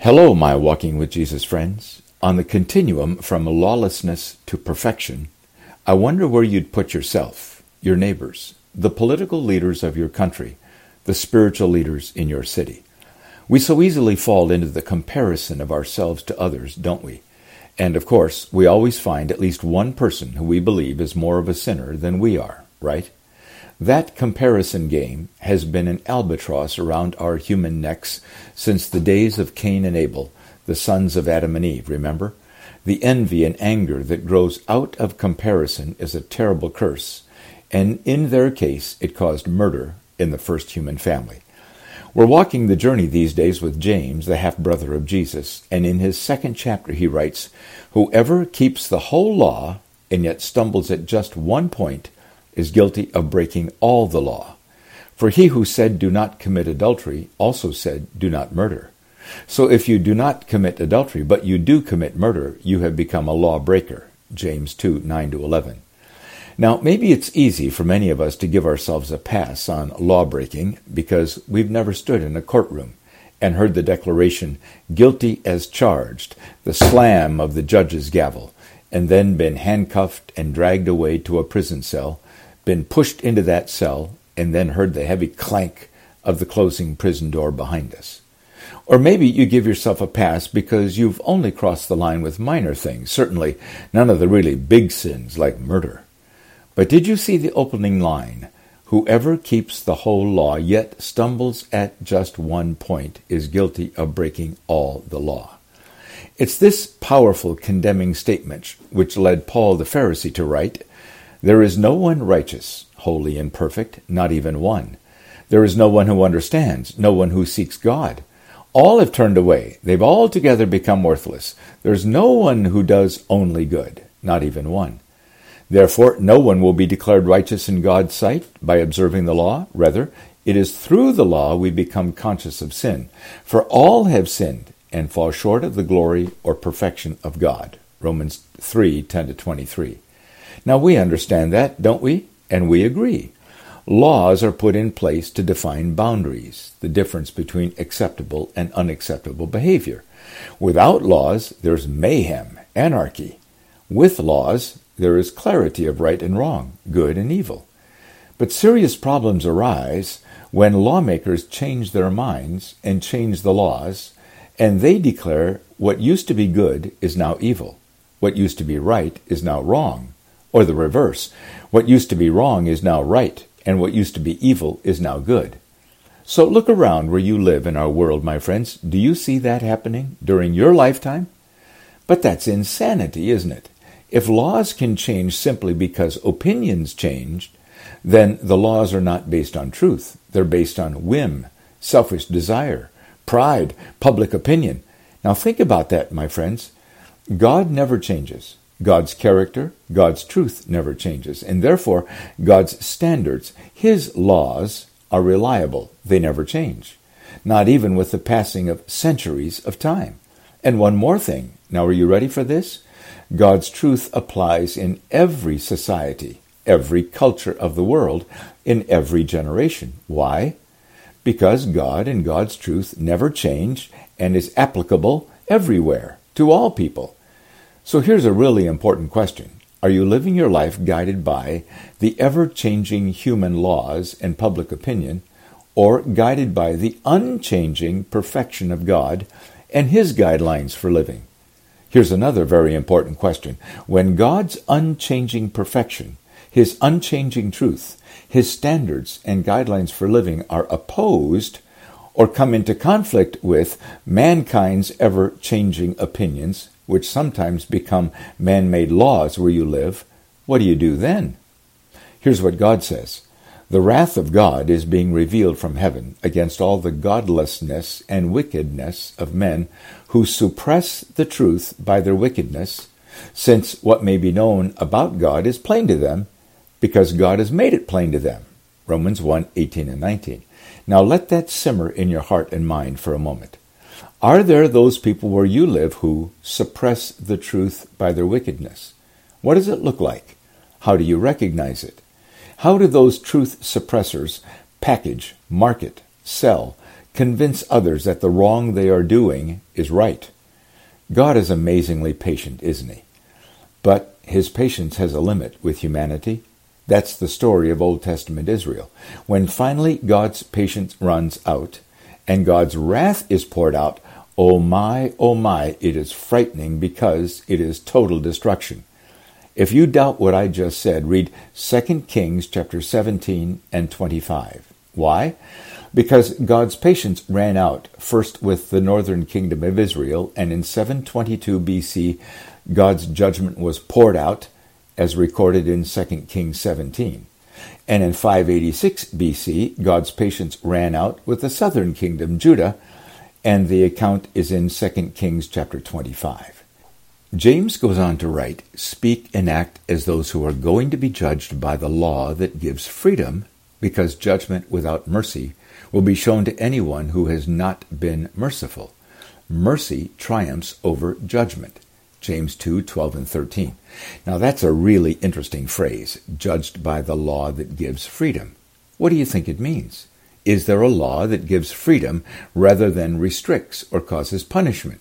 Hello, my Walking with Jesus friends. On the continuum from lawlessness to perfection, I wonder where you'd put yourself, your neighbors, the political leaders of your country, the spiritual leaders in your city. We so easily fall into the comparison of ourselves to others, don't we? And of course, we always find at least one person who we believe is more of a sinner than we are, right? That comparison game has been an albatross around our human necks since the days of Cain and Abel, the sons of Adam and Eve, remember? The envy and anger that grows out of comparison is a terrible curse, and in their case it caused murder in the first human family. We're walking the journey these days with James, the half-brother of Jesus, and in his second chapter he writes, "Whoever keeps the whole law and yet stumbles at just one point is guilty of breaking all the law. For he who said, 'Do not commit adultery,' also said, 'Do not murder.' So if you do not commit adultery, but you do commit murder, you have become a lawbreaker." James 2, 9-11. Now, maybe it's easy for many of us to give ourselves a pass on lawbreaking because we've never stood in a courtroom and heard the declaration, "Guilty as charged," the slam of the judge's gavel, and then been handcuffed and dragged away to a prison cell, been pushed into that cell, and then heard the heavy clank of the closing prison door behind us. Or maybe you give yourself a pass because you've only crossed the line with minor things, certainly none of the really big sins like murder. But did you see the opening line? "Whoever keeps the whole law yet stumbles at just one point is guilty of breaking all the law." It's this powerful condemning statement which led Paul the Pharisee to write, "There is no one righteous, holy and perfect, not even one. There is no one who understands, no one who seeks God. All have turned away. They've altogether become worthless. There's no one who does only good, not even one. Therefore, no one will be declared righteous in God's sight by observing the law. Rather, it is through the law we become conscious of sin. For all have sinned and fall short of the glory or perfection of God." Romans 3, 10-23. Now, we understand that, don't we? And we agree. Laws are put in place to define boundaries, the difference between acceptable and unacceptable behavior. Without laws, there's mayhem, anarchy. With laws, there is clarity of right and wrong, good and evil. But serious problems arise when lawmakers change their minds and change the laws, and they declare what used to be good is now evil, what used to be right is now wrong, or the reverse, what used to be wrong is now right, and what used to be evil is now good. So look around where you live in our world, my friends. Do you see that happening during your lifetime? But that's insanity, isn't it? If laws can change simply because opinions changed, then the laws are not based on truth. They're based on whim, selfish desire, pride, public opinion. Now think about that, my friends. God never changes. God's character, God's truth never changes, and therefore God's standards, His laws, are reliable. They never change, not even with the passing of centuries of time. And one more thing. Now, are you ready for this? God's truth applies in every society, every culture of the world, in every generation. Why? Because God and God's truth never change and is applicable everywhere, to all people. So here's a really important question. Are you living your life guided by the ever-changing human laws and public opinion, or guided by the unchanging perfection of God and His guidelines for living? Here's another very important question. When God's unchanging perfection, His unchanging truth, His standards and guidelines for living are opposed or come into conflict with mankind's ever-changing opinions, which sometimes become man-made laws where you live, what do you do then? Here's what God says. "The wrath of God is being revealed from heaven against all the godlessness and wickedness of men who suppress the truth by their wickedness, since what may be known about God is plain to them, because God has made it plain to them." Romans 1, 18 and 19. Now let that simmer in your heart and mind for a moment. Are there those people where you live who suppress the truth by their wickedness? What does it look like? How do you recognize it? How do those truth suppressors package, market, sell, convince others that the wrong they are doing is right. God is amazingly patient, isn't he? But his patience has a limit with humanity. That's the story of Old Testament Israel. When finally God's patience runs out and God's wrath is poured out, oh my, it is frightening because it is total destruction. If you doubt what I just said, read 2 Kings chapter 17 and 25. Why? Because God's patience ran out, first with the northern kingdom of Israel, and in 722 BC, God's judgment was poured out, as recorded in 2 Kings 17. And in 586 BC, God's patience ran out with the southern kingdom, Judah, and the account is in 2 Kings chapter 25. James goes on to write, "Speak and act as those who are going to be judged by the law that gives freedom, because judgment without mercy will be shown to anyone who has not been merciful. Mercy triumphs over judgment." James 2:12 and 13. Now that's a really interesting phrase, judged by the law that gives freedom. What do you think it means? Is there a law that gives freedom rather than restricts or causes punishment?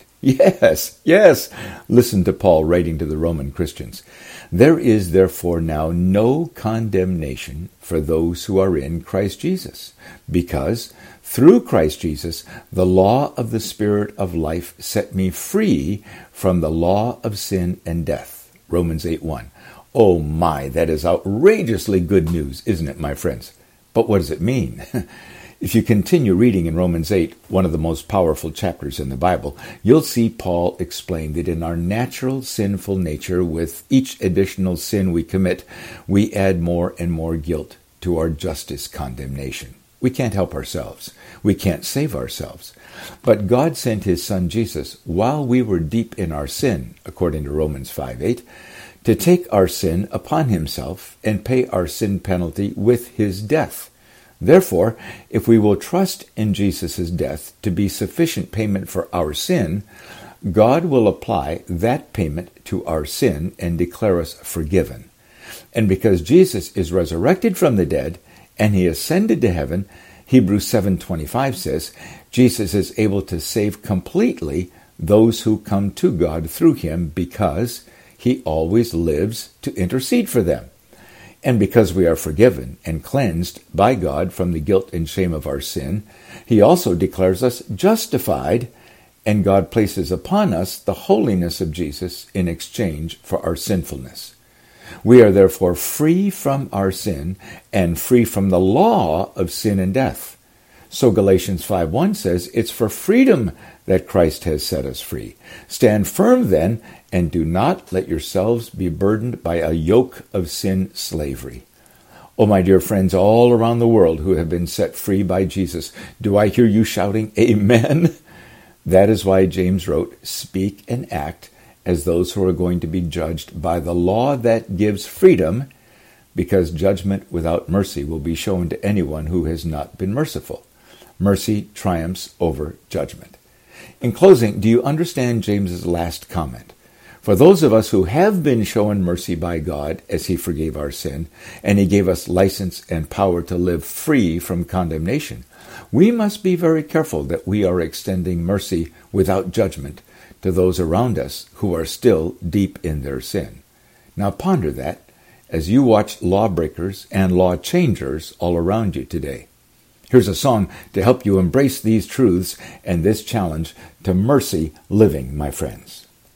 Yes. Listen to Paul writing to the Roman Christians. "There is therefore now no condemnation for those who are in Christ Jesus, because through Christ Jesus the law of the Spirit of life set me free from the law of sin and death." Romans 8:1. Oh my, that is outrageously good news, isn't it, my friends? But what does it mean? If you continue reading in Romans 8, one of the most powerful chapters in the Bible, you'll see Paul explain that in our natural sinful nature, with each additional sin we commit, we add more and more guilt to our justice condemnation. We can't help ourselves. We can't save ourselves. But God sent his Son Jesus while we were deep in our sin, according to Romans 5:8, to take our sin upon himself and pay our sin penalty with his death. Therefore, if we will trust in Jesus' death to be sufficient payment for our sin, God will apply that payment to our sin and declare us forgiven. And because Jesus is resurrected from the dead and he ascended to heaven, Hebrews 7:25 says, Jesus is able to save completely those who come to God through him because he always lives to intercede for them. And because we are forgiven and cleansed by God from the guilt and shame of our sin, he also declares us justified, and God places upon us the holiness of Jesus in exchange for our sinfulness. We are therefore free from our sin and free from the law of sin and death. So Galatians 5:1 says, it's for freedom that Christ has set us free. Stand firm then, and do not let yourselves be burdened by a yoke of sin slavery. Oh, my dear friends all around the world who have been set free by Jesus, do I hear you shouting, Amen? That is why James wrote, "Speak and act as those who are going to be judged by the law that gives freedom, because judgment without mercy will be shown to anyone who has not been merciful." Mercy triumphs over judgment. In closing, do you understand James's last comment? For those of us who have been shown mercy by God as he forgave our sin, and he gave us license and power to live free from condemnation, we must be very careful that we are extending mercy without judgment to those around us who are still deep in their sin. Now ponder that as you watch lawbreakers and law changers all around you today. Here's a song to help you embrace these truths and this challenge to mercy living, my friends.